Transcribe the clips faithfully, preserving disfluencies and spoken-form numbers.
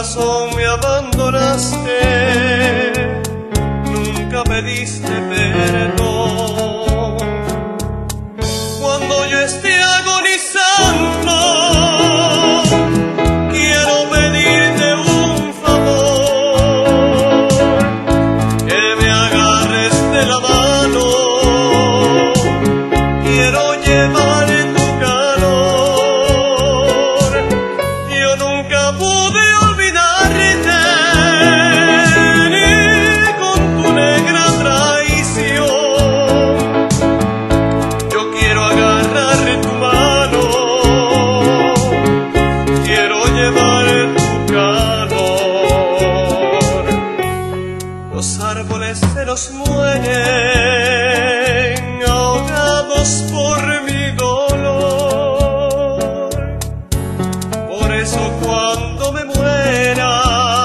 razón me abandonaste, nunca pediste perdón. Cuando yo esté agonizando, quiero pedirte un favor, que me agarres de la mano, quiero llevar tu calor. Yo nunca pude olvidarte, ni con tu negra traición. Yo quiero agarrar tu mano, quiero llevar tu calor. Los árboles se nos mueren ahogados por mi dolor. Por eso cuando me muera,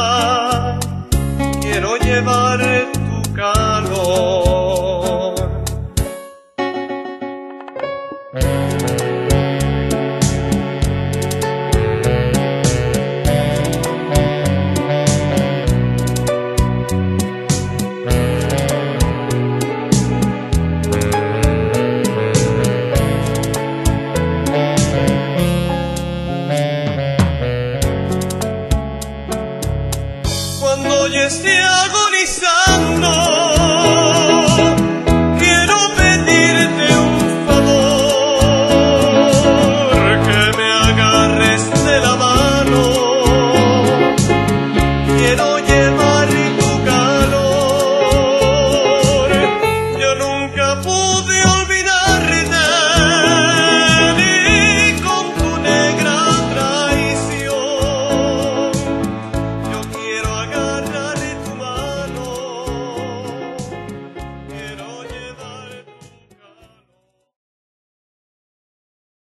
quiero llevar tu calor. Cuando yo esté agonizando,